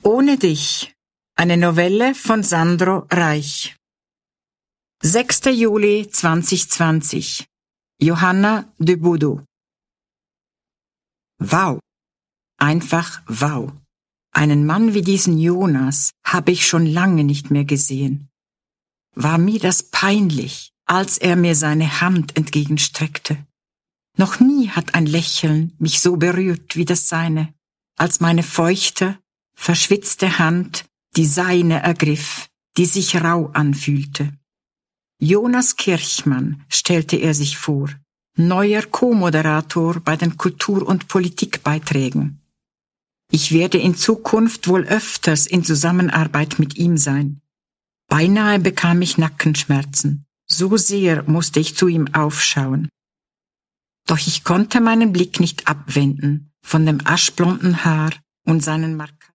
Ohne dich. Eine Novelle von Sandro Reich. 6. Juli 2020. Johanna de Boudou. Wow. Einfach wow. Einen Mann wie diesen Jonas habe ich schon lange nicht mehr gesehen. War mir das peinlich, als er mir seine Hand entgegenstreckte. Noch nie hat ein Lächeln mich so berührt wie das seine, als meine feuchte, verschwitzte Hand die seine ergriff, die sich rau anfühlte. Jonas Kirchmann stellte er sich vor, neuer Co-Moderator bei den Kultur- und Politikbeiträgen. Ich werde in Zukunft wohl öfters in Zusammenarbeit mit ihm sein. Beinahe bekam ich Nackenschmerzen, so sehr musste ich zu ihm aufschauen. Doch ich konnte meinen Blick nicht abwenden von dem aschblonden Haar und seinen markanten